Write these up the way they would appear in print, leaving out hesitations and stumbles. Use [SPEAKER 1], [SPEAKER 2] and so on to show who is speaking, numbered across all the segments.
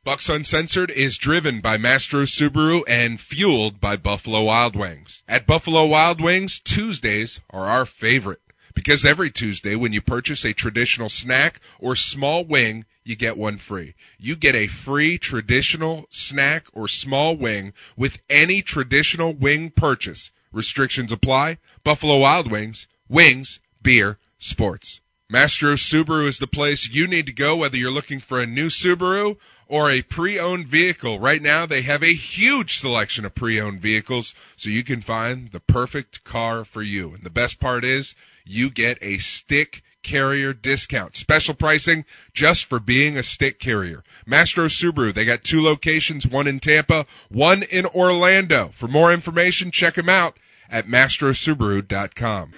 [SPEAKER 1] Bucks Uncensored is driven by Mastro Subaru and fueled by Buffalo Wild Wings. At Buffalo Wild Wings, Tuesdays are our favorite because every Tuesday when you purchase a traditional snack or small wing, you get one free. You get a free traditional snack or small wing with any traditional wing purchase. Restrictions apply. Buffalo Wild Wings, wings, beer, sports. Mastro Subaru is the place you need to go whether you're looking for a new Subaru or a pre-owned vehicle. Right now, they have a huge selection of pre-owned vehicles, so you can find the perfect car for you. And the best part is, you get a stick carrier discount. Special pricing just for being a stick carrier. Mastro Subaru, they got 2 locations, one in Tampa, one in Orlando. For more information, check them out at mastrosubaru.com.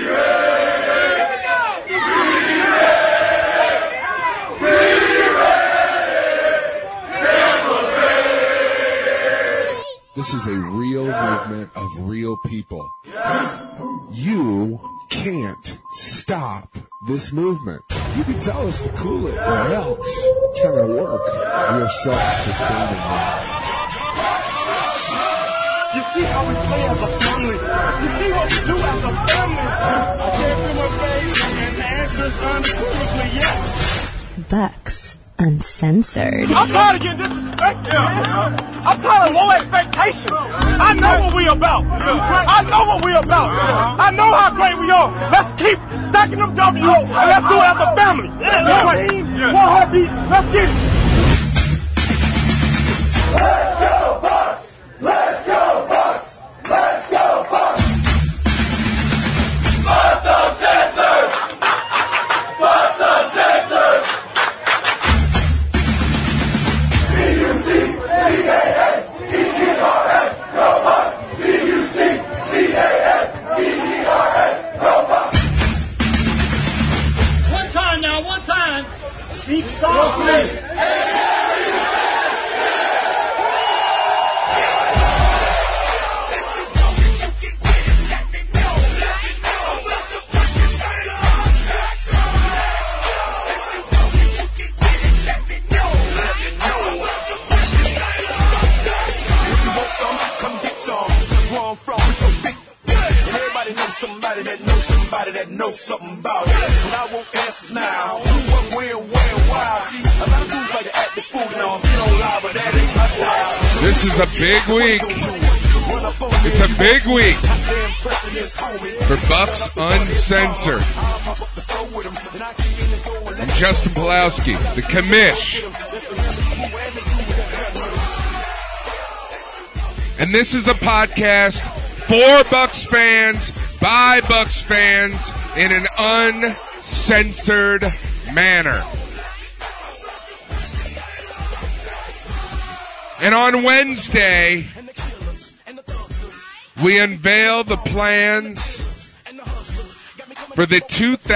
[SPEAKER 1] This is a real movement of real people. You can't stop this movement. You can tell us to cool it or else it's not going to work. We are self-sustaining now.
[SPEAKER 2] You see how we play as a family. You see what we do as a family. I gave him a face and the answer is unequivocally yes.
[SPEAKER 3] Bucks Uncensored.
[SPEAKER 2] I'm tired of getting disrespected. I'm tired of low expectations. I know what we about. I know what we about. I know how great we are. Let's keep stacking them W's and let's do it as a family. One team, one heartbeat. Let's get it. Let's go Bucks! Let's go Bucks! Let's go Bucks! Bucks Uncensored! Bucks Uncensored! B-U-C-C-A-S-E-E-R-S, go Bucks! B-U-C-C-A-S-E-E-R-S, go Bucks! One time now, one time. Keep softly.
[SPEAKER 4] Somebody that knows something about it. But I won't answer now. Who, what, where, why? See, a lot of dudes like to act the fool now. Get on live, but that ain't my style.
[SPEAKER 1] This is a big week. It's a big week for Bucks Uncensored. I'm Justin Pulowski, the commish. And this is a podcast for Bucks fans, by Bucks fans, in an uncensored manner. And on Wednesday, we unveil the plans for the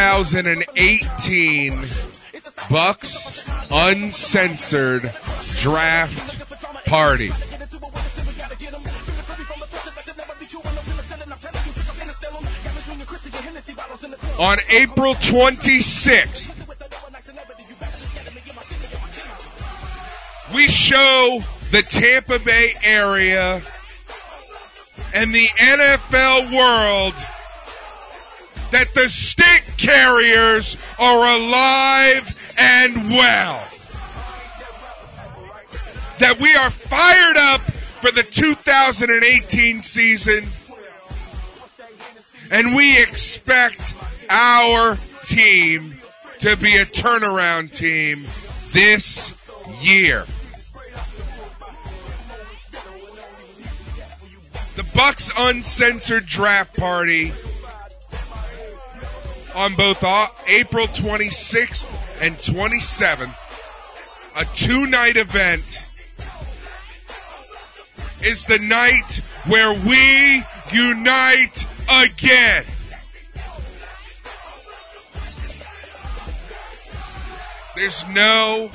[SPEAKER 1] 2018 Bucks Uncensored Draft Party. On April 26th, we show the Tampa Bay area and the NFL world that the stick carriers are alive and well. That we are fired up for the 2018 season, and we expect our team to be a turnaround team this year. The Bucks Uncensored Draft Party on both April 26th and 27th, a 2-night event, is the night where we unite again. There's no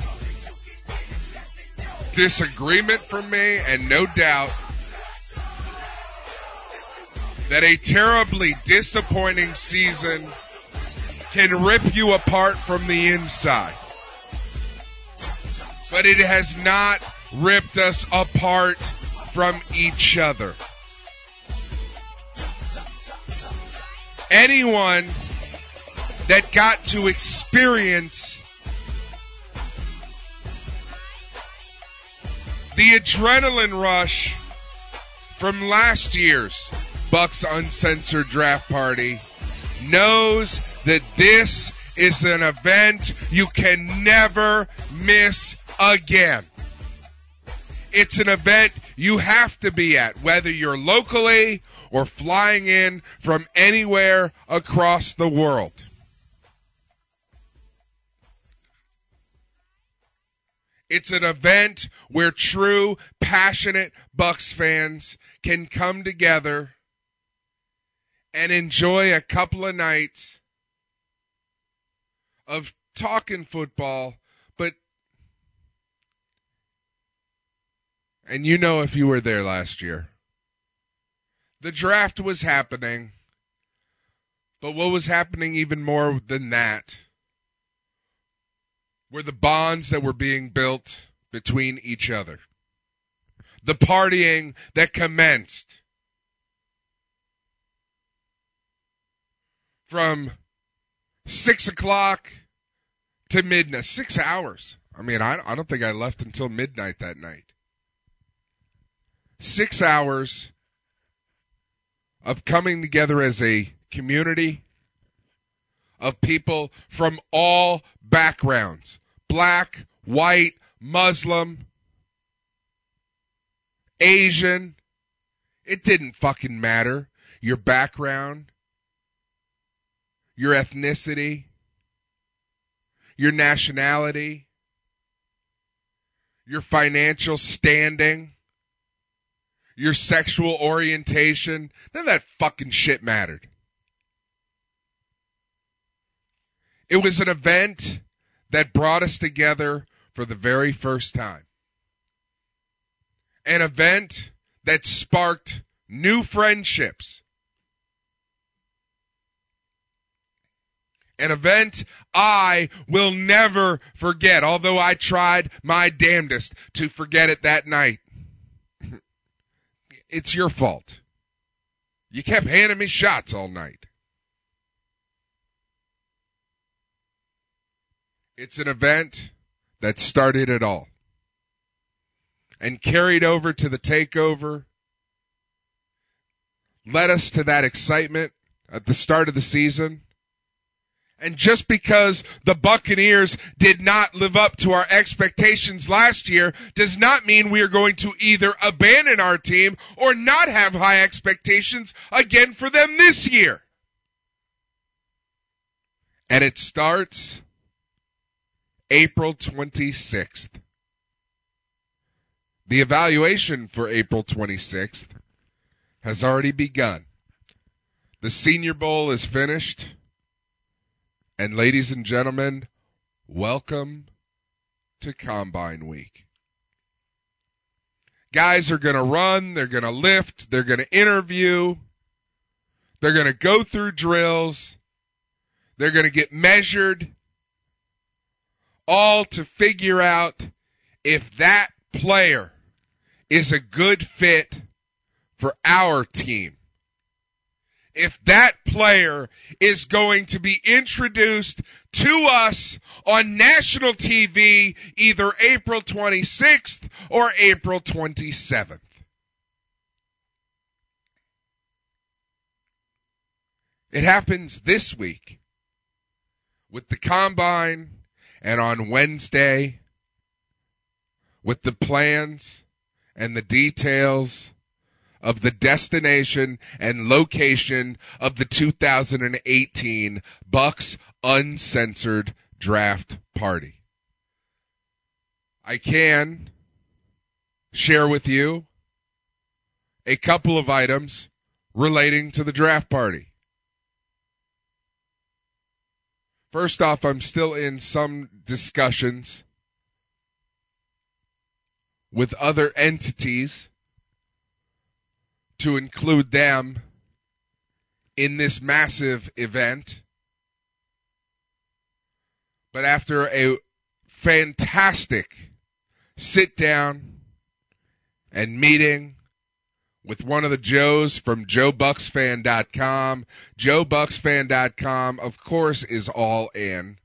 [SPEAKER 1] disagreement from me and no doubt that a terribly disappointing season can rip you apart from the inside. but it has not ripped us apart from each other. Anyone that got to experience the adrenaline rush from last year's Bucks Uncensored Draft Party knows that this is an event you can never miss again. It's an event you have to be at, whether you're locally or flying in from anywhere across the world. It's an event where true, passionate Bucks fans can come together and enjoy a couple of nights of talking football, and you know if you were there last year, the draft was happening, but what was happening even more than that were the bonds that were being built between each other. The partying that commenced from 6 o'clock to midnight. 6 hours. I mean, I don't think I left until midnight that night. 6 hours of coming together as a community of people from all backgrounds. Black, white, Muslim, Asian. It didn't fucking matter. Your background, your ethnicity, your nationality, your financial standing, your sexual orientation. None of that fucking shit mattered. It was an event that brought us together for the very first time. An event that sparked new friendships. An event I will never forget, although I tried my damnedest to forget it that night. It's your fault. You kept handing me shots all night. It's an event that started it all and carried over to the takeover, led us to that excitement at the start of the season. And just because the Buccaneers did not live up to our expectations last year does not mean we are going to either abandon our team or not have high expectations again for them this year. And it starts April 26th. The evaluation for April 26th has already begun. The Senior Bowl is finished. And ladies and gentlemen, welcome to Combine Week. Guys are going to run, they're going to lift, they're going to interview, they're going to go through drills, they're going to get measured, all to figure out if that player is a good fit for our team. If that player is going to be introduced to us on national TV either April 26th or April 27th. It happens this week with the Combine and on Wednesday with the plans and the details of the destination and location of the 2018 Bucks Uncensored Draft Party. I can share with you a couple of items relating to the draft party. First off, I'm still in some discussions with other entities to include them in this massive event. But after a fantastic sit down and meeting with one of the Joes from JoeBucksFan.com. JoeBucksFan.com, of course, is all in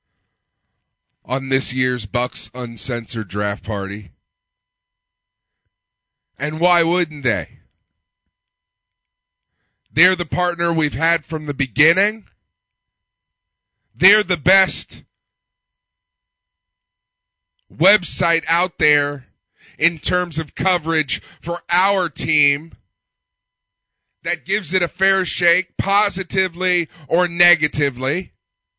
[SPEAKER 1] on this year's Bucks Uncensored Draft Party. And why wouldn't they? They're the partner we've had from the beginning. They're the best website out there in terms of coverage for our team that gives it a fair shake, positively or negatively.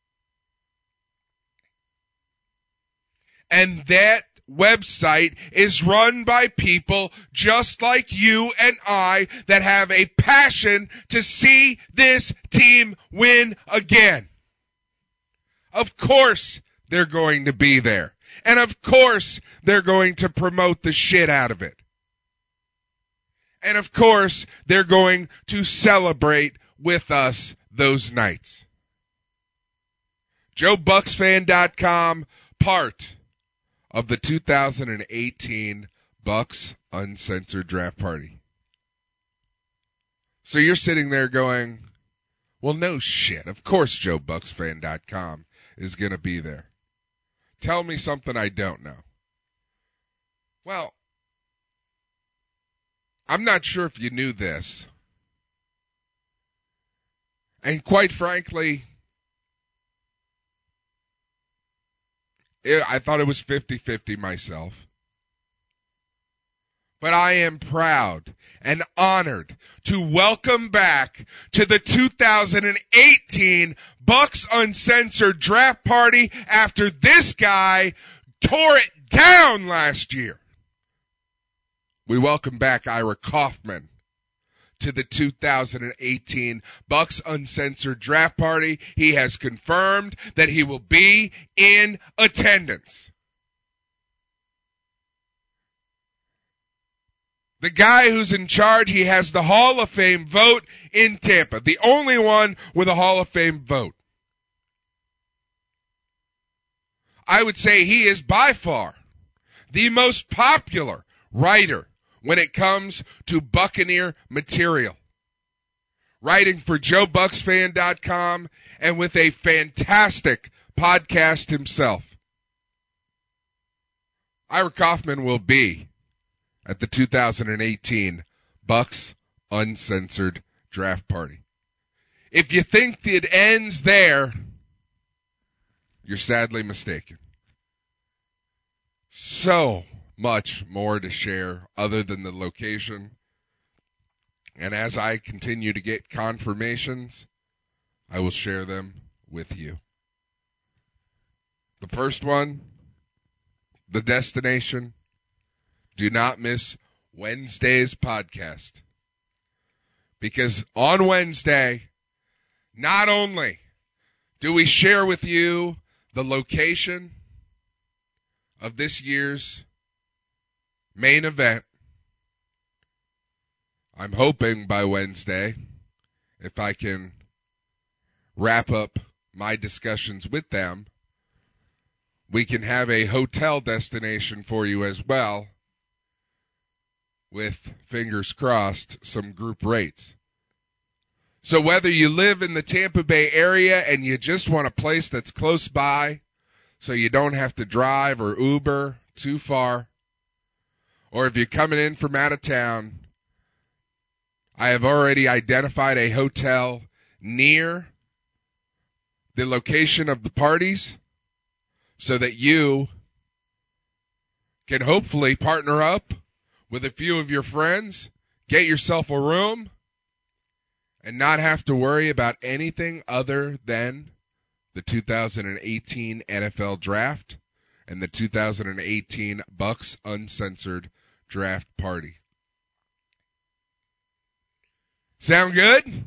[SPEAKER 1] And that website is run by people just like you and I that have a passion to see this team win again. Of course they're going to be there. And of course they're going to promote the shit out of it. And of course they're going to celebrate with us those nights. JoeBucksFan.com, part of the 2018 Bucks Uncensored Draft Party. So you're sitting there going, well, no shit. Of course JoeBucksFan.com is going to be there. Tell me something I don't know. Well, I'm not sure if you knew this. And quite frankly, I thought it was 50-50 myself. But I am proud and honored to welcome back to the 2018 Bucks Uncensored Draft Party after this guy tore it down last year. We welcome back Ira Kaufman to the 2018 Bucks Uncensored Draft Party. He has confirmed that he will be in attendance. The guy who's in charge, he has the Hall of Fame vote in Tampa. The only one with a Hall of Fame vote. I would say he is by far the most popular writer when it comes to Buccaneer material. Writing for JoeBucksFan.com and with a fantastic podcast himself. Ira Kaufman will be at the 2018 Bucks Uncensored Draft Party. If you think it ends there, you're sadly mistaken. So much more to share other than the location. And as I continue to get confirmations, I will share them with you. The first one, the destination. Do not miss Wednesday's podcast. Because on Wednesday, not only do we share with you the location of this year's main event, I'm hoping by Wednesday, if I can wrap up my discussions with them, we can have a hotel destination for you as well, with, fingers crossed, some group rates. So whether you live in the Tampa Bay area and you just want a place that's close by so you don't have to drive or Uber too far, or if you're coming in from out of town, I have already identified a hotel near the location of the parties so that you can hopefully partner up with a few of your friends, get yourself a room, and not have to worry about anything other than the 2018 NFL Draft and the 2018 Bucks Uncensored Draft Party. Sound good?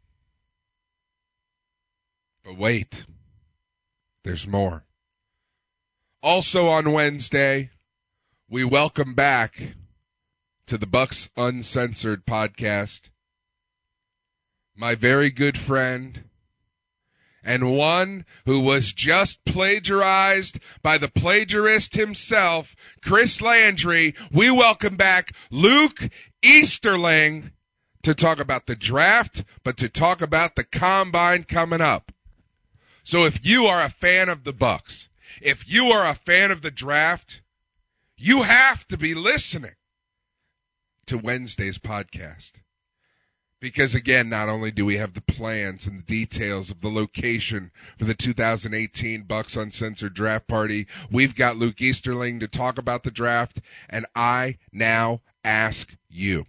[SPEAKER 1] But wait, there's more. Also on Wednesday, we welcome back to the Bucks Uncensored podcast my very good friend and one who was just plagiarized by the plagiarist himself, Chris Landry. We welcome back Luke Easterling to talk about the draft, but to talk about the combine coming up. So if you are a fan of the Bucs, if you are a fan of the draft, you have to be listening to Wednesday's podcast. Because, again, not only do we have the plans and the details of the location for the 2018 Bucs Uncensored Draft Party, we've got Luke Easterling to talk about the draft, and I now ask you.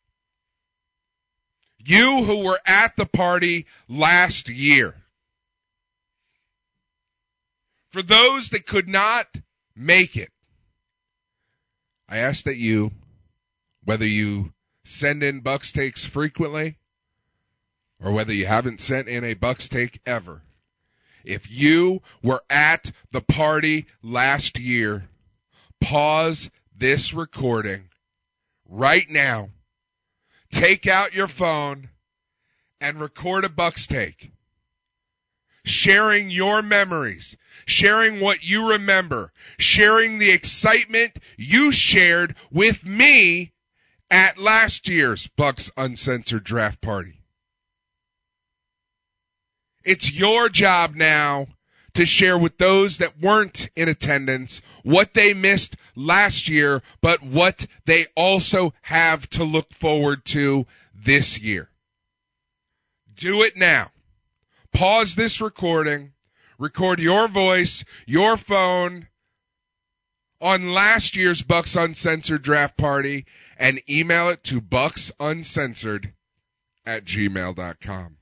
[SPEAKER 1] You who were at the party last year, for those that could not make it, I ask that you, whether you send in Bucs takes frequently or whether you haven't sent in a Bucs take ever, if you were at the party last year, pause this recording right now, take out your phone, and record a Bucs take, sharing your memories, sharing what you remember, sharing the excitement you shared with me at last year's Bucs Uncensored Draft Party. It's your job now to share with those that weren't in attendance what they missed last year, but what they also have to look forward to this year. Do it now. Pause this recording, record your voice, your phone on last year's Bucs Uncensored Draft Party, and email it to bucksuncensored@gmail.com.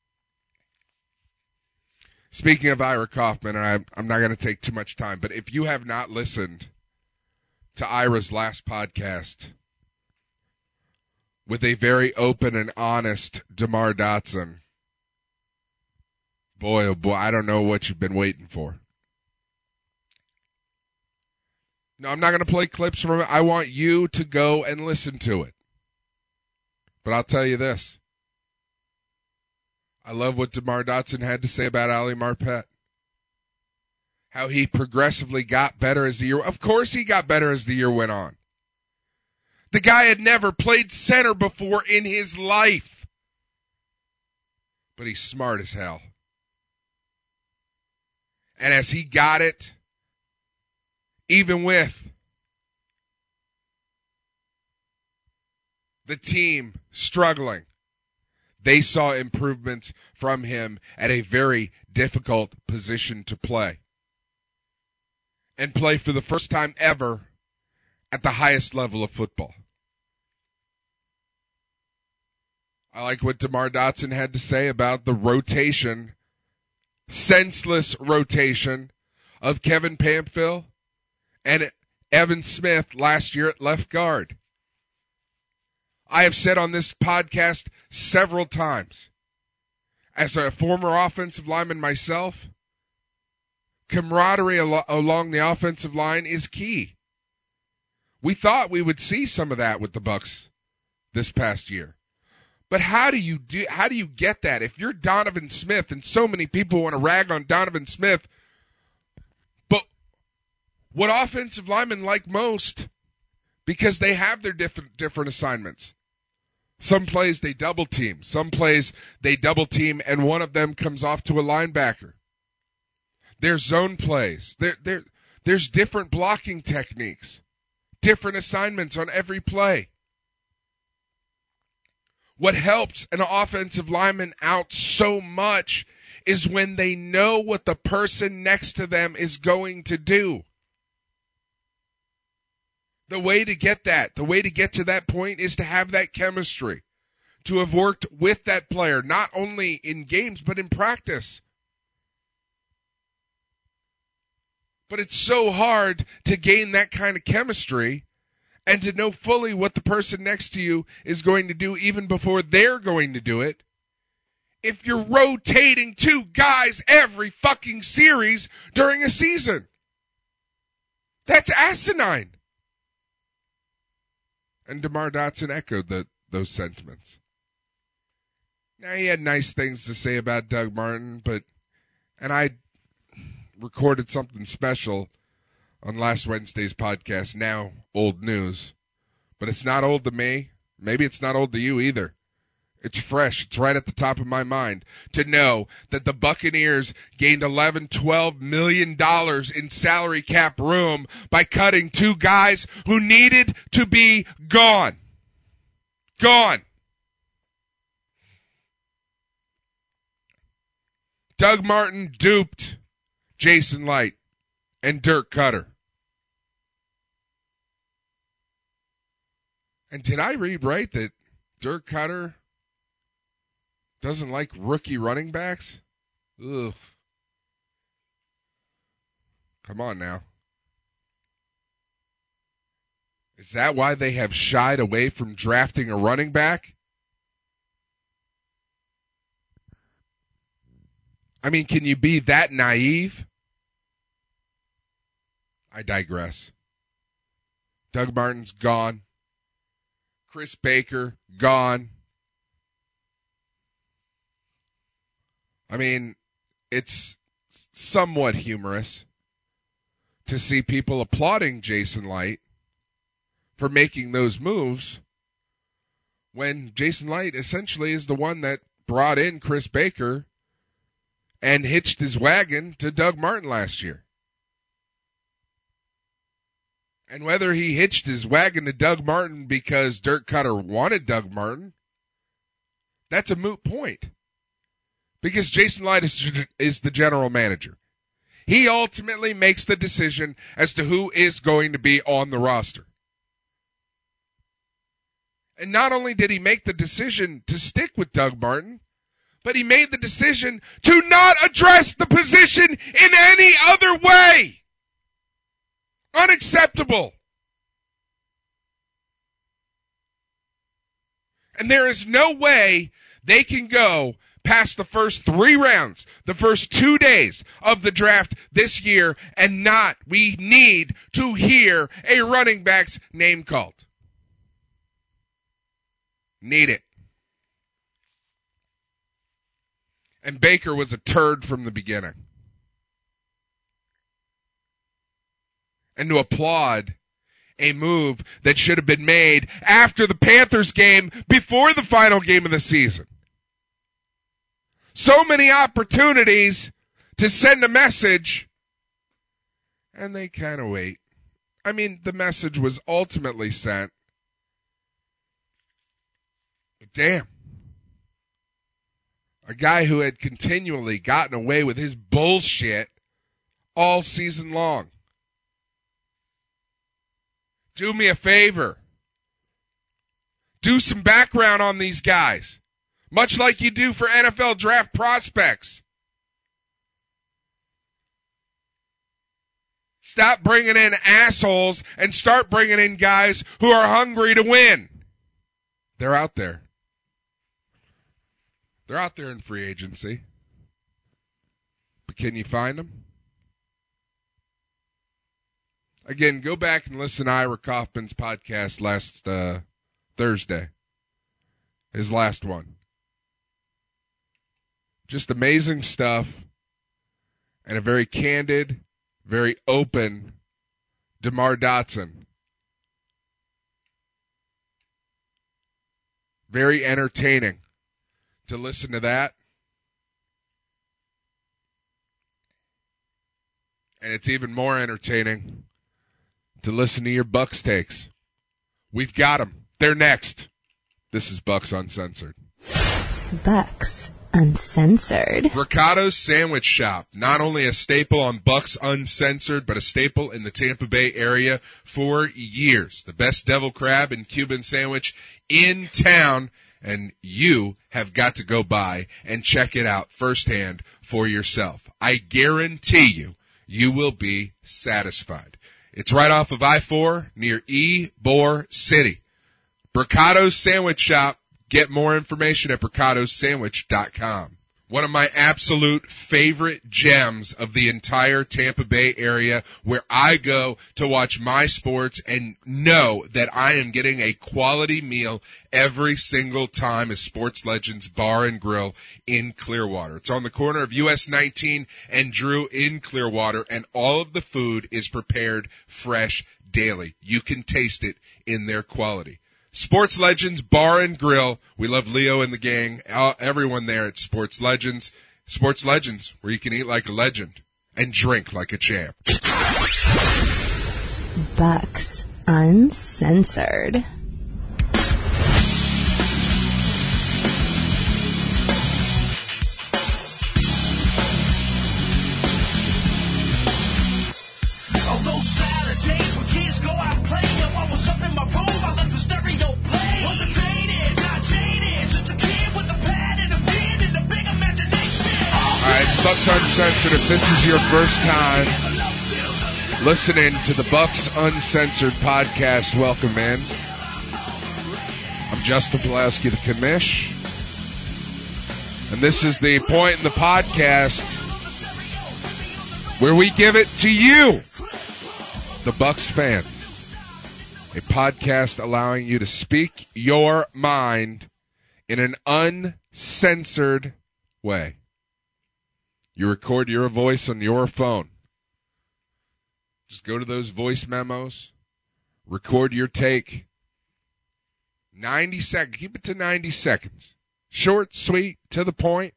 [SPEAKER 1] Speaking of Ira Kaufman, and I'm not going to take too much time, but if you have not listened to Ira's last podcast with a very open and honest DeMar Dotson, boy, oh boy, I don't know what you've been waiting for. No, I'm not going to play clips from it. I want you to go and listen to it. But I'll tell you this. I love what DeMar Dotson had to say about Ali Marpet. How he progressively got better as the year. Of course he got better as the year went on. The guy had never played center before in his life. But he's smart as hell. And as he got it, even with the team struggling, they saw improvements from him at a very difficult position to play. And play for the first time ever at the highest level of football. I like what DeMar Dotson had to say about the rotation, senseless rotation of Kevin Pamphile and Evan Smith last year at left guard. I have said on this podcast several times, as a former offensive lineman myself, camaraderie along the offensive line is key. We thought we would see some of that with the Bucs this past year. But how do you get that? If you're Donovan Smith, and so many people want to rag on Donovan Smith, but what offensive linemen like most, because they have their different assignments. Some plays they double team. Some plays they double team and one of them comes off to a linebacker. There's zone plays. There's different blocking techniques. Different assignments on every play. What helps an offensive lineman out so much is when they know what the person next to them is going to do. The way to get that, the way to get to that point is to have that chemistry, to have worked with that player, not only in games, but in practice. But it's so hard to gain that kind of chemistry and to know fully what the person next to you is going to do even before they're going to do it if you're rotating two guys every fucking series during a season. That's asinine. And DeMar Dotson echoed those sentiments. Now, he had nice things to say about Doug Martin, but And I recorded something special on last Wednesday's podcast, now old news. But it's not old to me. Maybe it's not old to you either. It's fresh. It's right at the top of my mind to know that the Buccaneers gained $11-12 million in salary cap room by cutting two guys who needed to be gone. Gone. Doug Martin duped Jason Licht and Dirk Cutter. And did I read right that Dirk Cutter doesn't like rookie running backs? Ugh. Come on now. Is that why they have shied away from drafting a running back? I mean, can you be that naive? I digress. Doug Martin's gone. Chris Baker, gone. I mean, it's somewhat humorous to see people applauding Jason Licht for making those moves when Jason Licht essentially is the one that brought in Chris Baker and hitched his wagon to Doug Martin last year. And whether he hitched his wagon to Doug Martin because Dirk Cutter wanted Doug Martin, that's a moot point. Because Jason Licht is the general manager. He ultimately makes the decision as to who is going to be on the roster. And not only did he make the decision to stick with Doug Martin, but he made the decision to not address the position in any other way. Unacceptable. And there is no way they can go past the first 3 rounds, the first 2 days of the draft this year, and we need to hear a running back's name called. Need it. And Baker was a turd from the beginning. And to applaud a move that should have been made after the Panthers game, before the final game of the season. So many opportunities to send a message, and they kind of wait. I mean, the message was ultimately sent. But damn. A guy who had continually gotten away with his bullshit all season long. Do me a favor. Do some background on these guys. Much like you do for NFL draft prospects. Stop bringing in assholes and start bringing in guys who are hungry to win. They're out there. They're out there in free agency. But can you find them? Again, go back and listen to Ira Kaufman's podcast last Thursday. His last one. Just amazing stuff. And a very candid, very open DeMar Dotson. Very entertaining to listen to that. And it's even more entertaining to listen to your Bucks takes. We've got them. They're next. This is Bucks Uncensored.
[SPEAKER 3] Bucks Uncensored.
[SPEAKER 1] Ricardo's Sandwich Shop. Not only a staple on Bucks Uncensored, but a staple in the Tampa Bay area for years. The best devil crab and Cuban sandwich in town. And you have got to go by and check it out firsthand for yourself. I guarantee you, you will be satisfied. It's right off of I-4 near Ybor City. Bricado's Sandwich Shop. Get more information at bricadosandwich.com. One of my absolute favorite gems of the entire Tampa Bay area, where I go to watch my sports and know that I am getting a quality meal every single time, is Sports Legends Bar and Grill in Clearwater. It's on the corner of US 19 and Drew in Clearwater, and all of the food is prepared fresh daily. You can taste it in their quality. Sports Legends Bar and Grill. We love Leo and the gang, everyone there at Sports Legends. Sports Legends, where you can eat like a legend and drink like a champ.
[SPEAKER 3] Bucks Uncensored.
[SPEAKER 4] Although Saturdays when kids go out playing, I was up in my room, I let the stereo play. Wasn't faded, not jaded, just a kid with a pad and a pen and a big imagination.
[SPEAKER 1] Alright, Bucks Uncensored, if this is your first time listening to the Bucks Uncensored podcast, welcome in. I'm Justin Pulaski, the commish. And this is the point in the podcast where we give it to you, the Bucks fans. A podcast allowing you to speak your mind in an uncensored way. You record your voice on your phone. Just go to those voice memos, record your take. 90 seconds. Keep it to 90 seconds. Short, sweet, to the point.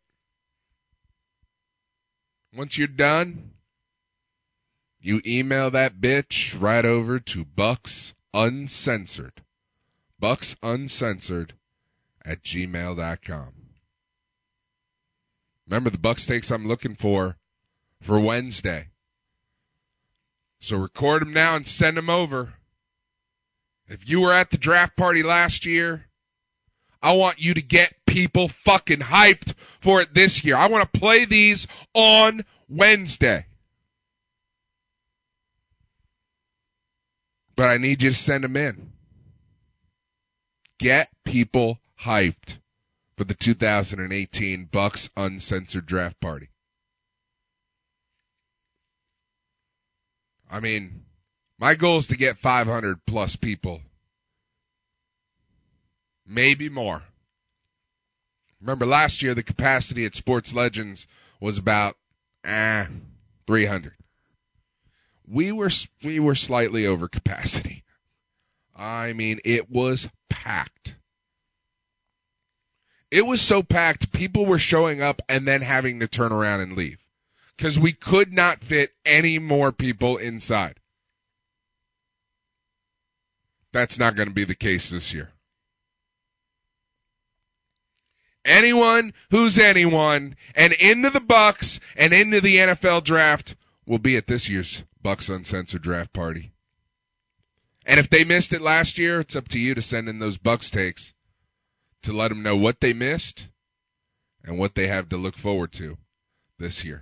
[SPEAKER 1] Once you're done, you email that bitch right over to Bucks Uncensored. Bucks Uncensored at gmail.com. Remember the Bucks takes I'm looking for Wednesday. So record them now and send them over. If you were at the draft party last year, I want you to get people fucking hyped for it this year. I want to play these on Wednesday. But I need you to send them in. Get people hyped for the 2018 Bucks Uncensored Draft Party. I mean, my goal is to get 500 plus people. Maybe more. Remember last year the capacity at Sports Legends was about 300. We were slightly over capacity. I mean, it was packed. It was so packed, people were showing up and then having to turn around and leave. Because we could not fit any more people inside. That's not going to be the case this year. Anyone who's anyone and into the Bucks and into the NFL draft will be at this year's Bucks Uncensored Draft Party. And if they missed it last year, it's up to you to send in those Bucks takes to let them know what they missed and what they have to look forward to this year.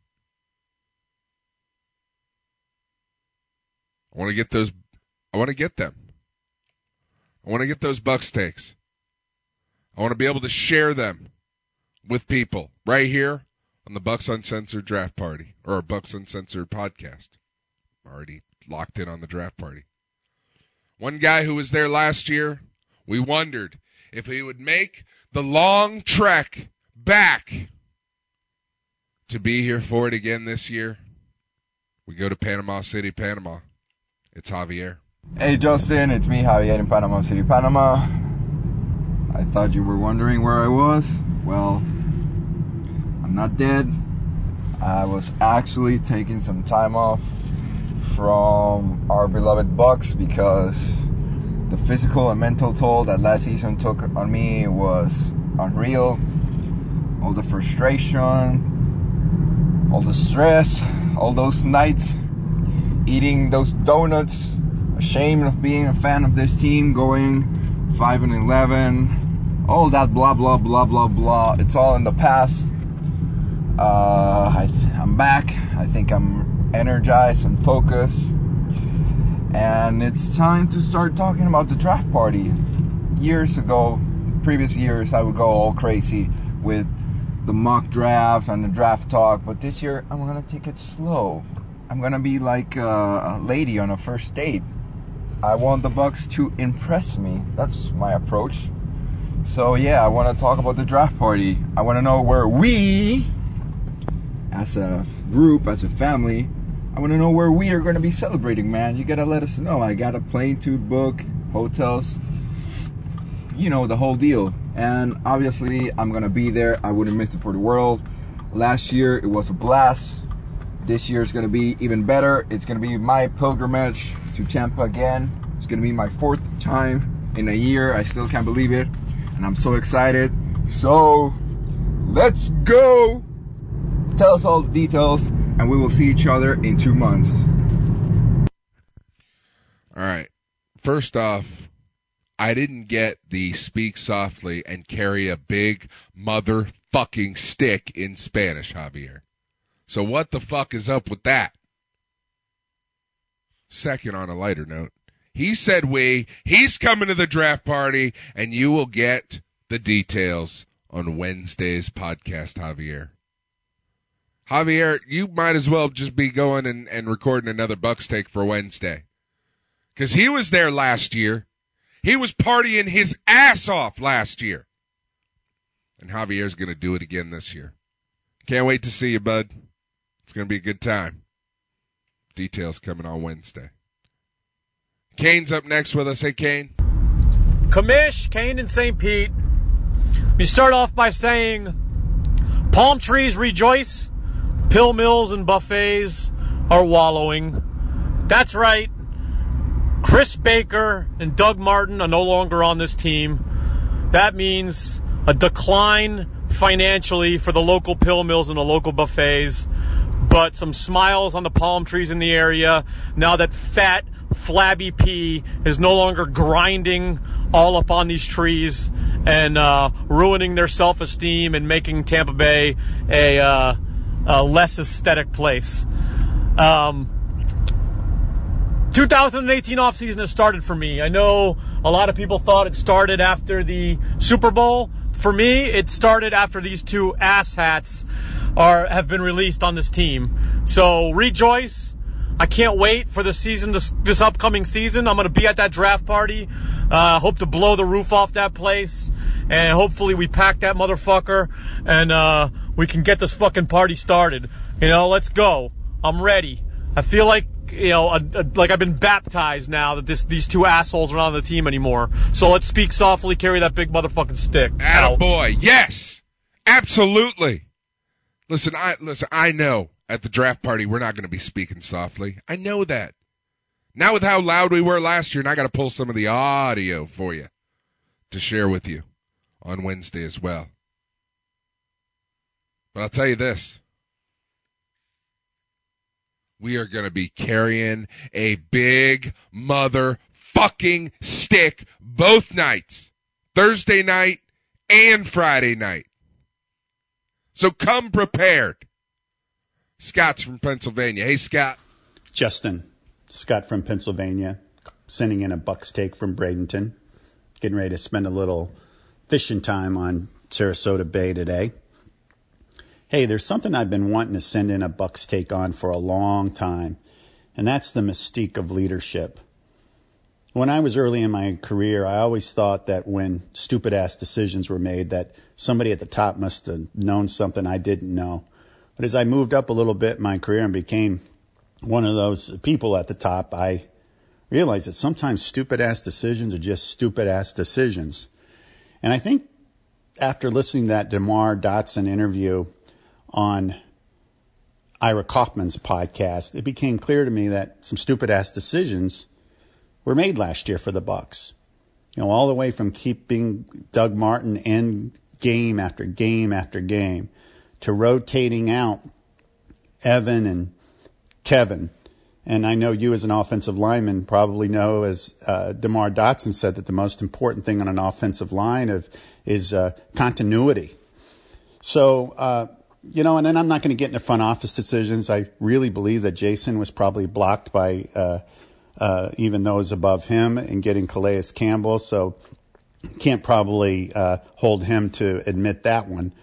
[SPEAKER 1] I want to get them. I want to get those Bucks takes. I want to be able to share them with people right here on the Bucks Uncensored Draft Party or Bucks Uncensored podcast. I'm already locked in on the draft party. One guy who was there last year, we wondered if he would make the long trek back to be here for it again this year. We go to Panama City, Panama. It's Javier.
[SPEAKER 5] Hey Justin, it's me Javier in Panama City, Panama. I thought you were wondering where I was. Well, I'm not dead. I was actually taking some time off from our beloved Bucks because the physical and mental toll that last season took on me was unreal. All the frustration, all the stress, all those nights eating those donuts, ashamed of being a fan of this team, going 5-11, all that blah blah blah blah blah. It's all in the past. I'm back. I think I'm energized and focused, and it's time to start talking about the draft party. Years ago, previous years, I would go all crazy with the mock drafts and the draft talk, but this year I'm gonna take it slow. I'm gonna be like a lady on a first date. I want the Bucks to impress me. That's my approach. So yeah, I want to talk about the draft party. I want to know where we, as a group, as a family, I want to know where we are going to be celebrating, man. You got to let us know. I got a plane to book, hotels, you know, the whole deal. And obviously, I'm going to be there. I wouldn't miss it for the world. Last year, it was a blast. This year is going to be even better. It's going to be my pilgrimage to Tampa again. It's going to be my 4th time in a year. I still can't believe it. And I'm so excited. So, let's go. Tell us all the details, and we will see each other in 2 months.
[SPEAKER 1] All right. First off, I didn't get the speak softly and carry a big motherfucking stick in Spanish, Javier. So what the fuck is up with that? Second, on a lighter note, he said he's coming to the draft party, and you will get the details on Wednesday's podcast, Javier. Javier, you might as well just be going and recording another Bucks take for Wednesday. Because he was there last year. He was partying his ass off last year. And Javier's going to do it again this year. Can't wait to see you, bud. It's going to be a good time. Details coming on Wednesday. Kane's up next with us. Hey, Kane.
[SPEAKER 6] Commish, Kane and St. Pete. We start off by saying, palm trees rejoice, pill mills and buffets are wallowing. That's right. Chris Baker and Doug Martin are no longer on this team. That means a decline financially for the local pill mills and the local buffets, but some smiles on the palm trees in the area now that fat, flabby P is no longer grinding all up on these trees and ruining their self-esteem and making Tampa Bay a less aesthetic place. 2018 offseason has started for me. I know a lot of people thought it started after the Super Bowl. For me, it started after these two asshats have been released on this team. So rejoice. I can't wait for the season, this upcoming season. I'm going to be at that draft party. Hope to blow the roof off that place. And hopefully we pack that motherfucker and we can get this fucking party started. You know, let's go. I'm ready. I feel like, you know, like I've been baptized now that these two assholes are not on the team anymore. So let's speak softly, carry that big motherfucking stick.
[SPEAKER 1] Attaboy. Yes. Absolutely. Listen, I know at the draft party we're not going to be speaking softly. I know that. Now with how loud we were last year, and I got to pull some of the audio for you to share with you on Wednesday as well. But I'll tell you this. We are going to be carrying a big motherfucking stick both nights, Thursday night and Friday night. So come prepared. Scott's from Pennsylvania. Hey, Scott.
[SPEAKER 7] Justin. Scott from Pennsylvania. Sending in a Bucks take from Bradenton. Getting ready to spend a little fishing time on Sarasota Bay today. Hey, there's something I've been wanting to send in a Bucks take on for a long time, and that's the mystique of leadership. When I was early in my career, I always thought that when stupid-ass decisions were made, that somebody at the top must have known something I didn't know. But as I moved up a little bit in my career and became one of those people at the top, I realized that sometimes stupid-ass decisions are just stupid-ass decisions. And I think after listening to that DeMar Dotson interview on Ira Kaufman's podcast, it became clear to me that some stupid-ass decisions were made last year for the Bucks. You know, all the way from keeping Doug Martin in game after game after game to rotating out Evan and Kevin. And I know you as an offensive lineman probably know, as DeMar Dotson said, that the most important thing on an offensive line is continuity. So, you know, and then I'm not going to get into front office decisions. I really believe that Jason was probably blocked by even those above him in getting Calais Campbell. So can't probably hold him to admit that one.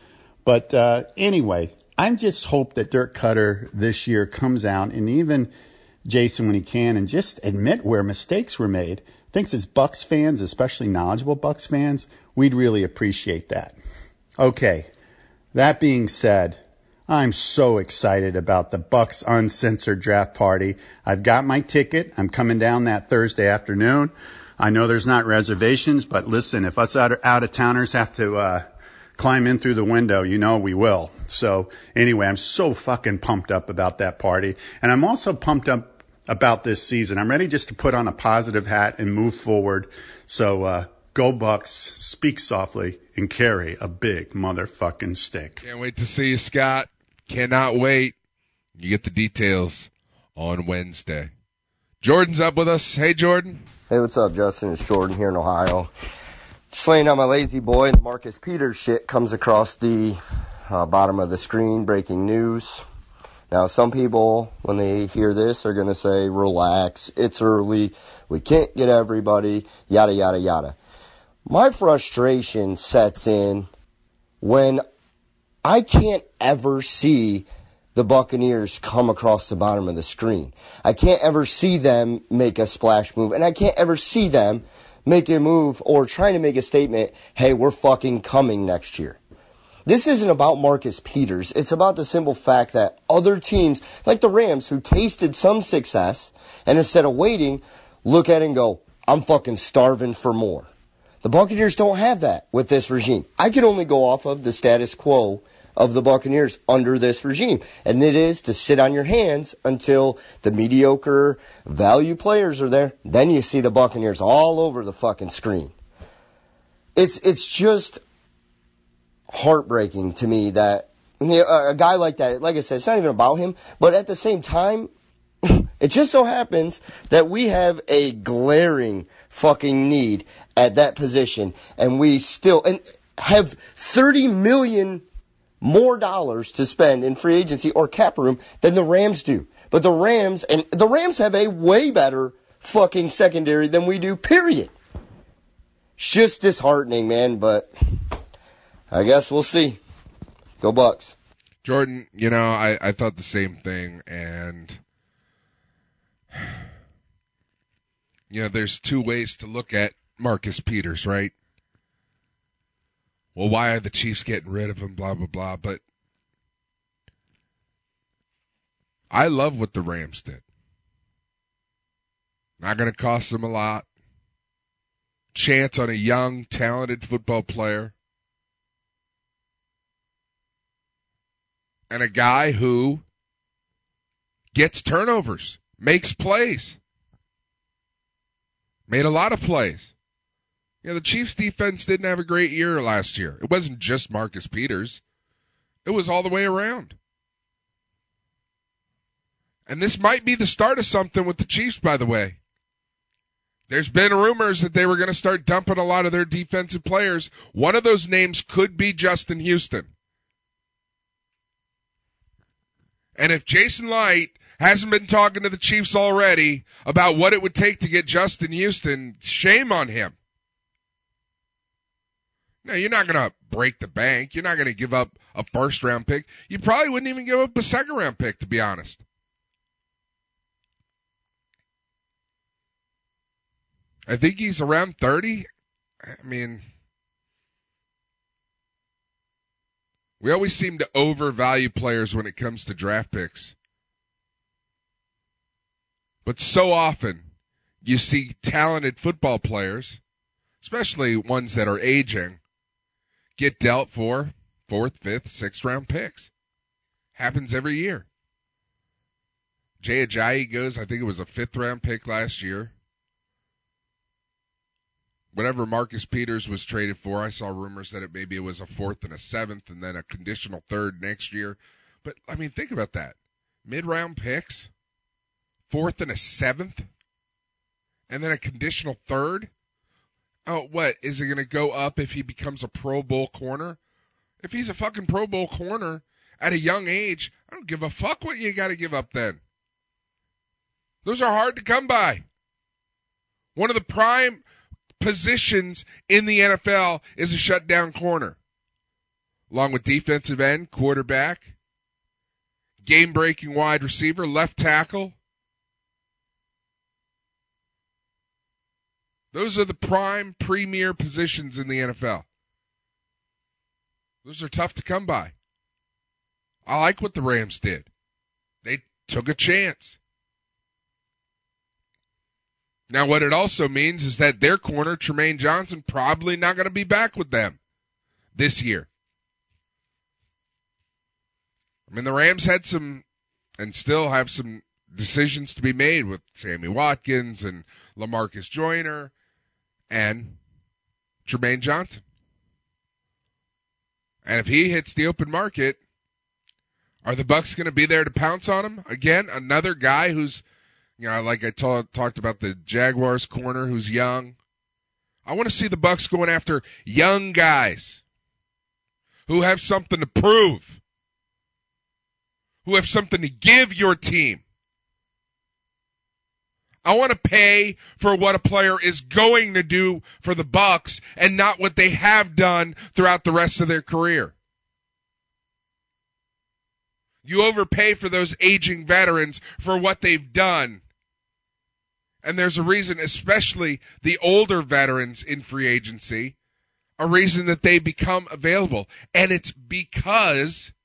[SPEAKER 7] But anyway, I just hope that Dirk Cutter this year comes out, and even Jason when he can, and just admit where mistakes were made. Thinks as Bucks fans, especially knowledgeable Bucks fans, we'd really appreciate that. Okay, that being said, I'm so excited about the Bucks Uncensored Draft Party. I've got my ticket. I'm coming down that Thursday afternoon. I know there's not reservations, but listen, if us out-of-towners have to climb in through the window, you know we will. So anyway, I'm so fucking pumped up about that party. And I'm also pumped up about this season. I'm ready just to put on a positive hat and move forward. So go Bucks, speak softly, and carry a big motherfucking stick.
[SPEAKER 1] Can't wait to see you, Scott. Cannot wait. You get the details on Wednesday. Jordan's up with us. Hey, Jordan.
[SPEAKER 8] Hey, what's up, Justin? It's Jordan here in Ohio. Just laying out my lazy boy. The Marcus Peters shit comes across the bottom of the screen. Breaking news. Now, some people, when they hear this, are going to say, relax, it's early, we can't get everybody, yada, yada, yada. My frustration sets in when I can't ever see the Buccaneers come across the bottom of the screen. I can't ever see them make a splash move, and I can't ever see them make a move or trying to make a statement, hey, we're fucking coming next year. This isn't about Marcus Peters. It's about the simple fact that other teams, like the Rams, who tasted some success, and instead of waiting, look at it and go, I'm fucking starving for more. The Buccaneers don't have that with this regime. I can only go off of the status quo of the Buccaneers under this regime, and it is to sit on your hands until the mediocre value players are there. Then you see the Buccaneers all over the fucking screen. It's just heartbreaking to me that a guy like that, like I said, it's not even about him, but at the same time, it just so happens that we have a glaring fucking need at that position, and we still have $30 million more dollars to spend in free agency or cap room than the Rams do. But the Rams have a way better fucking secondary than we do, period. It's just disheartening, man, but I guess we'll see. Go Bucks.
[SPEAKER 1] Jordan, you know, I thought the same thing, and you know, there's two ways to look at Marcus Peters, right? Well, why are the Chiefs getting rid of him, blah, blah, blah, but I love what the Rams did. Not going to cost them a lot. Chance on a young, talented football player. And a guy who gets turnovers, makes plays. Made a lot of plays. You know, the Chiefs' defense didn't have a great year last year. It wasn't just Marcus Peters. It was all the way around. And this might be the start of something with the Chiefs, by the way. There's been rumors that they were going to start dumping a lot of their defensive players. One of those names could be Justin Houston. And if Jason Light hasn't been talking to the Chiefs already about what it would take to get Justin Houston, shame on him. No, you're not going to break the bank. You're not going to give up a first-round pick. You probably wouldn't even give up a second-round pick, to be honest. I think he's around 30. I mean, we always seem to overvalue players when it comes to draft picks. But so often, you see talented football players, especially ones that are aging, get dealt for 4th, 5th, 6th round picks. Happens every year. Jay Ajayi goes, I think it was a 5th round pick last year. Whatever Marcus Peters was traded for, I saw rumors that maybe it was a 4th and a 7th and then a conditional 3rd next year. But, I mean, think about that. Mid-round picks, 4th and a 7th, and then a conditional 3rd? Oh, what? Is it going to go up if he becomes a Pro Bowl corner? If he's a fucking Pro Bowl corner at a young age, I don't give a fuck what you got to give up then. Those are hard to come by. One of the prime positions in the NFL is a shutdown corner. along with defensive end, quarterback, game-breaking wide receiver, left tackle. Those are the prime premier positions in the NFL. Those are tough to come by. I like what the Rams did. They took a chance. Now, what it also means is that their corner, Tremaine Johnson, probably not going to be back with them this year. I mean, the Rams had some, and still have some, decisions to be made with Sammy Watkins and LaMarcus Joyner and Tremaine Johnson. And if he hits the open market, are the Bucs going to be there to pounce on him? Again, another guy who's, you know, like I talked about the Jaguars corner who's young. I want to see the Bucs going after young guys who have something to prove, who have something to give your team. I want to pay for what a player is going to do for the Bucs and not what they have done throughout the rest of their career. You overpay for those aging veterans for what they've done. And there's a reason, especially the older veterans in free agency, a reason that they become available. And it's because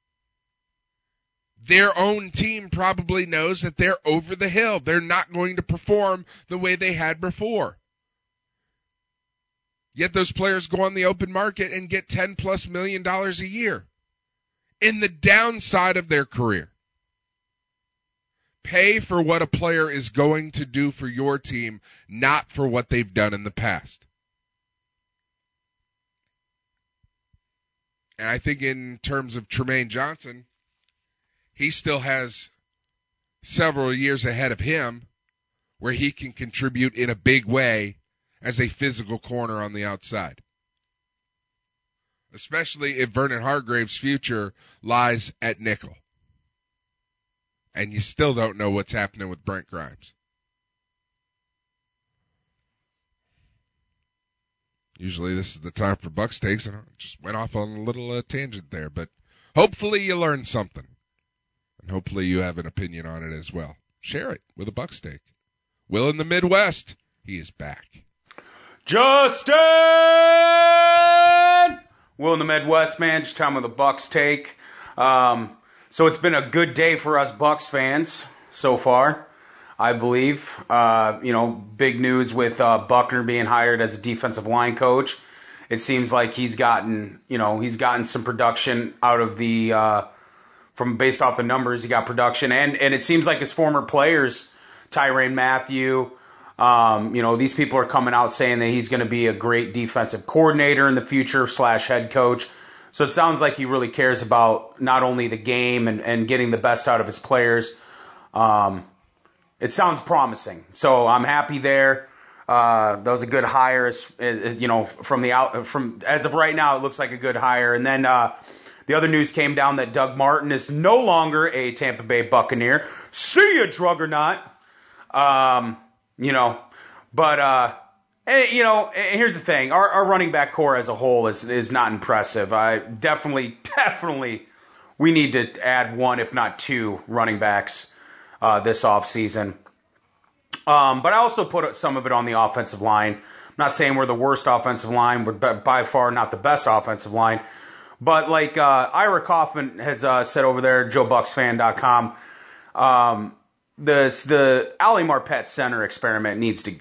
[SPEAKER 1] their own team probably knows that they're over the hill. They're not going to perform the way they had before. Yet those players go on the open market and get $10+ million a year in the downside of their career. Pay for what a player is going to do for your team, not for what they've done in the past. And I think in terms of Tremaine Johnson, he still has several years ahead of him where he can contribute in a big way as a physical corner on the outside. Especially if Vernon Hargrave's future lies at nickel. And you still don't know what's happening with Brent Grimes. Usually this is the time for Bucs takes, and I just went off on a little tangent there. But hopefully you learned something. And hopefully you have an opinion on it as well. Share it with a Bucs take. Will in the Midwest, he is back.
[SPEAKER 9] Justin! Will in the Midwest, man. Just time with a Bucs take. So it's been a good day for us Bucs fans so far, I believe. Big news with Buckner being hired as a defensive line coach. It seems like he's gotten some production out of the from based off the numbers. He got production, and it seems like his former players, Tyrann Mathieu, these people are coming out saying that he's going to be a great defensive coordinator in the future / head coach. So it sounds like he really cares about not only the game and getting the best out of his players. It sounds promising. So I'm happy there. That was a good hire. From as of right now, it looks like a good hire. And then the other news came down that Doug Martin is no longer a Tampa Bay Buccaneer. See ya, Druggernaut. Here's the thing. Our running back core as a whole is not impressive. I definitely, we need to add one, if not two, running backs this offseason. But I also put some of it on the offensive line. I'm not saying we're the worst offensive line. We're by far not the best offensive line. But like Ira Kaufman has said over there, JoeBucksFan.com, the Ali Marpet center experiment needs to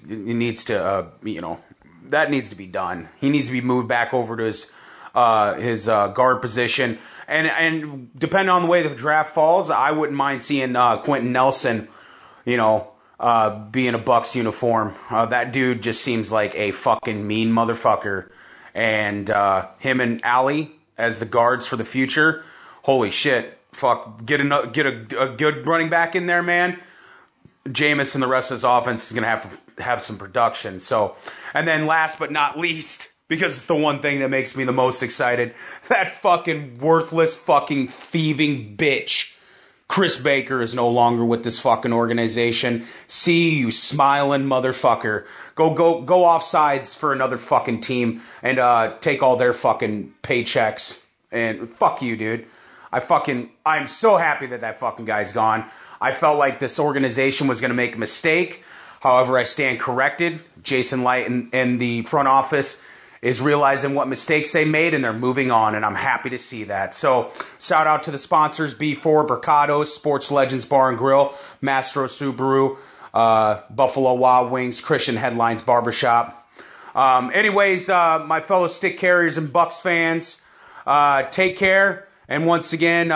[SPEAKER 9] be done. He needs to be moved back over to his guard position. And depending on the way the draft falls, I wouldn't mind seeing Quentin Nelson, be in a Bucs uniform. That dude just seems like a fucking mean motherfucker. And him and Ali as the guards for the future, holy shit. Fuck, get a good running back in there, man. Jameis and the rest of his offense is going to have some production. So, and then last but not least, because it's the one thing that makes me the most excited, that fucking worthless fucking thieving bitch, Chris Baker, is no longer with this fucking organization. See you smiling motherfucker. Go off sides for another fucking team and take all their fucking paychecks. And fuck you, dude. I'm so happy that fucking guy's gone. I felt like this organization was going to make a mistake. However, I stand corrected. Jason Light and the front office is realizing what mistakes they made, and they're moving on, and I'm happy to see that. So, shout out to the sponsors, B4, Bercados, Sports Legends Bar and Grill, Mastro Subaru, Buffalo Wild Wings, Christian Headlines Barbershop. Anyways, my fellow stick carriers and Bucks fans, take care. And once again,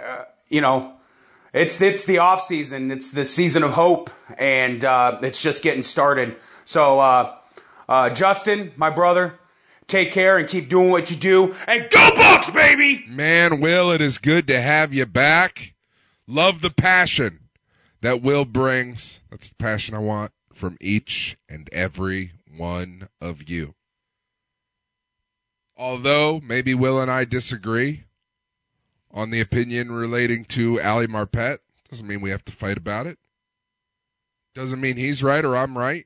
[SPEAKER 9] it's the off season. It's the season of hope, and it's just getting started. So, Justin, my brother, take care and keep doing what you do. And go Bucks, baby!
[SPEAKER 1] Man, Will, it is good to have you back. Love the passion that Will brings. That's the passion I want from each and every one of you. Although maybe Will and I disagree on the opinion relating to Ali Marpet, doesn't mean we have to fight about it. Doesn't mean he's right or I'm right.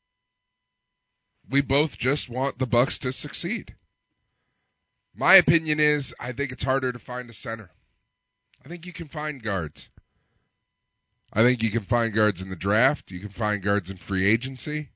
[SPEAKER 1] We both just want the Bucks to succeed. My opinion is I think it's harder to find a center. I think you can find guards. I think you can find guards in the draft. You can find guards in free agency.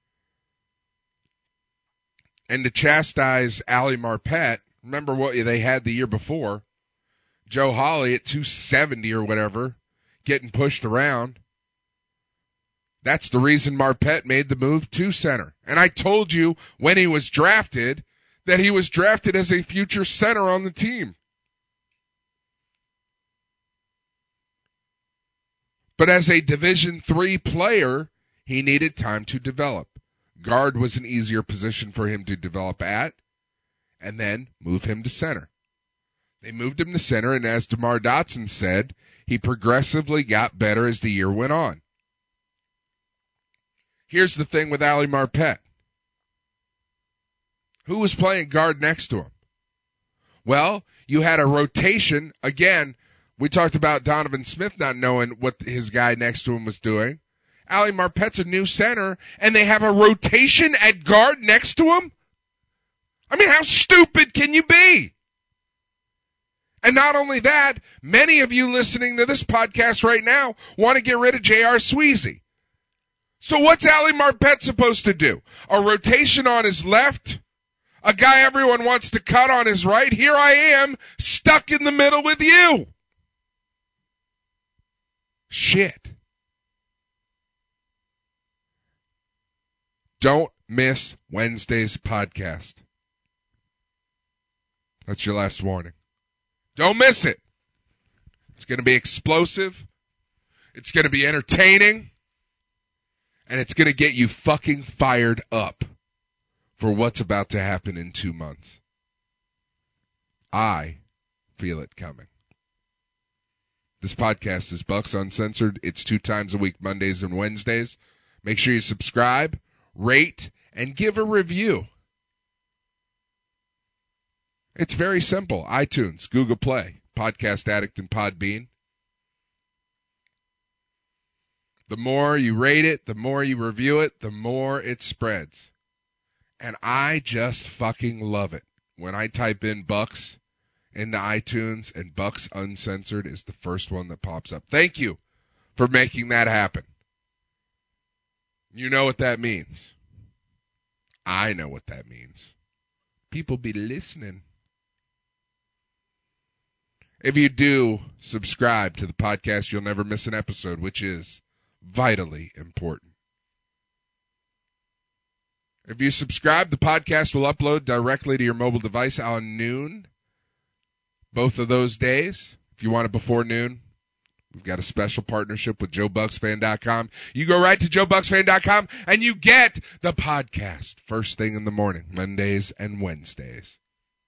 [SPEAKER 1] And to chastise Ali Marpet, remember what they had the year before. Joe Hawley at 270 or whatever, getting pushed around. That's the reason Marpet made the move to center. And I told you when he was drafted that he was drafted as a future center on the team. But as a Division III player, he needed time to develop. Guard was an easier position for him to develop at, and then move him to center. They moved him to center, and as DeMar Dotson said, he progressively got better as the year went on. Here's the thing with Ali Marpet. Who was playing guard next to him? Well, you had a rotation. Again, we talked about Donovan Smith not knowing what his guy next to him was doing. Ali Marpet's a new center, and they have a rotation at guard next to him? I mean, how stupid can you be? And not only that, many of you listening to this podcast right now want to get rid of J.R. Sweezy. So what's Ali Marpet supposed to do? A rotation on his left? A guy everyone wants to cut on his right? Here I am, stuck in the middle with you. Shit. Don't miss Wednesday's podcast. That's your last warning. Don't miss it. It's going to be explosive. It's going to be entertaining. And it's going to get you fucking fired up for what's about to happen in 2 months. I feel it coming. This podcast is Bucks Uncensored. It's 2 times a week, Mondays and Wednesdays. Make sure you subscribe, rate, and give a review. It's very simple. iTunes, Google Play, Podcast Addict, and Podbean. The more you rate it, the more you review it, the more it spreads. And I just fucking love it. When I type in Bucks into iTunes and Bucks Uncensored is the first one that pops up. Thank you for making that happen. You know what that means. I know what that means. People be listening. If you do subscribe to the podcast, you'll never miss an episode, which is vitally important. If you subscribe, the podcast will upload directly to your mobile device on noon, both of those days. If you want it before noon, we've got a special partnership with JoeBucksFan.com. You go right to JoeBucksFan.com and you get the podcast first thing in the morning, Mondays and Wednesdays.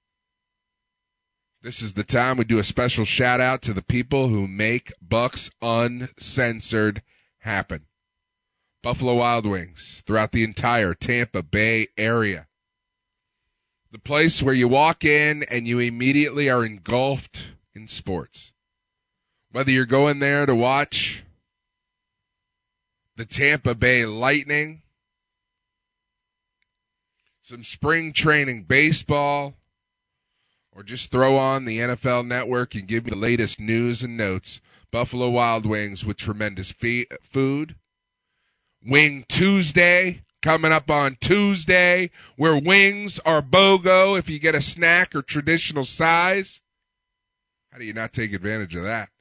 [SPEAKER 1] This is the time we do a special shout out to the people who make Bucks Uncensored happen. Buffalo Wild Wings throughout the entire Tampa Bay area. The place where you walk in and you immediately are engulfed in sports. Whether you're going there to watch the Tampa Bay Lightning, some spring training baseball, or just throw on the NFL Network and give me the latest news and notes. Buffalo Wild Wings with tremendous food. Wing Tuesday coming up on Tuesday, where wings are BOGO if you get a snack or traditional size. How do you not take advantage of that?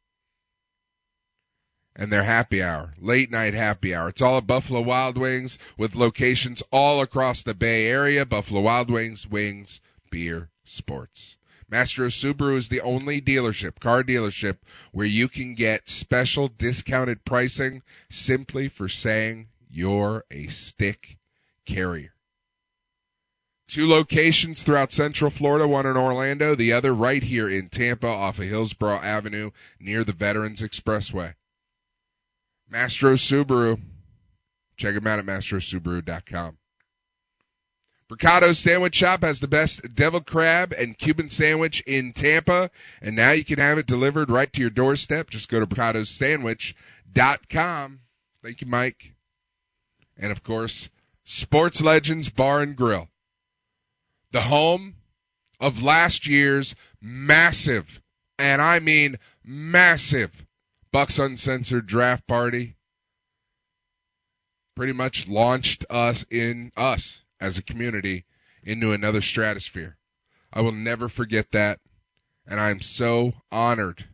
[SPEAKER 1] And their happy hour, late night happy hour. It's all at Buffalo Wild Wings with locations all across the Bay Area. Buffalo Wild Wings, wings, beer, sports. Mastro Subaru is the only car dealership, where you can get special discounted pricing simply for saying you're a stick carrier. 2 locations throughout Central Florida, one in Orlando, the other right here in Tampa off of Hillsborough Avenue near the Veterans Expressway. Mastro Subaru. Check them out at mastrosubaru.com. Bricado's Sandwich Shop has the best devil crab and Cuban sandwich in Tampa, and now you can have it delivered right to your doorstep. Just go to bricadosandwich.com. Thank you, Mike. And, of course, Sports Legends Bar and Grill, the home of last year's massive, and I mean massive, Bucks Uncensored draft party. Pretty much launched us as a community into another stratosphere. I will never forget that, and I'm so honored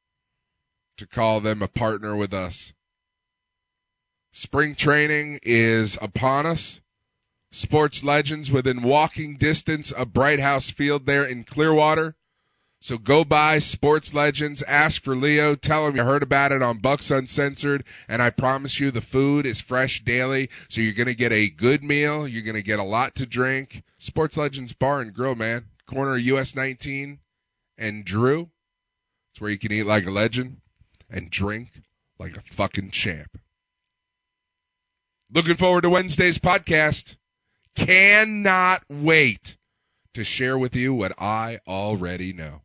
[SPEAKER 1] to call them a partner with us. Spring training is upon us. Sports Legends within walking distance of Bright House Field there in Clearwater. So go by Sports Legends, ask for Leo, tell him you heard about it on Bucks Uncensored, and I promise you the food is fresh daily, so you're going to get a good meal, you're going to get a lot to drink. Sports Legends Bar and Grill, man. Corner of US 19 and Drew. It's where you can eat like a legend and drink like a fucking champ. Looking forward to Wednesday's podcast. Cannot wait to share with you what I already know.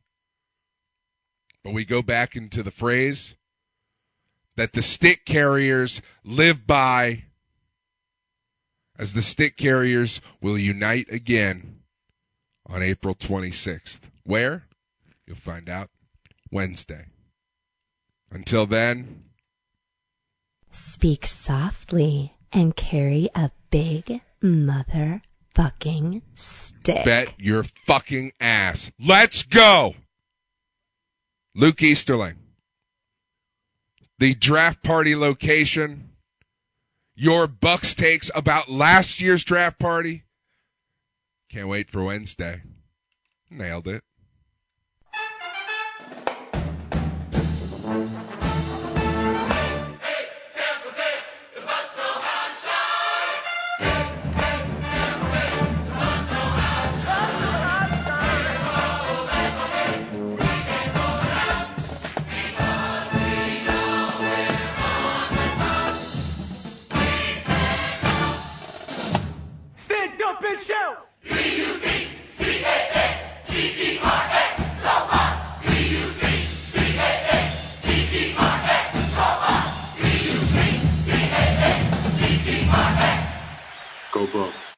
[SPEAKER 1] But we go back into the phrase that the stick carriers live by, as the stick carriers will unite again on April 26th. Where? You'll find out Wednesday. Until then,
[SPEAKER 3] speak softly and carry a big motherfucking stick.
[SPEAKER 1] Bet your fucking ass. Let's go! Luke Easterling. The draft party location. Your Bucks takes about last year's draft party. Can't wait for Wednesday. Nailed it.
[SPEAKER 2] Show.
[SPEAKER 4] B-U-C-C-A-N-D-E-R-S, Lobos. B-U-C-C-A-N-D-E-R-S, Lobos. B-U-C-C-A-N-D-E-R-S. Go Bucks.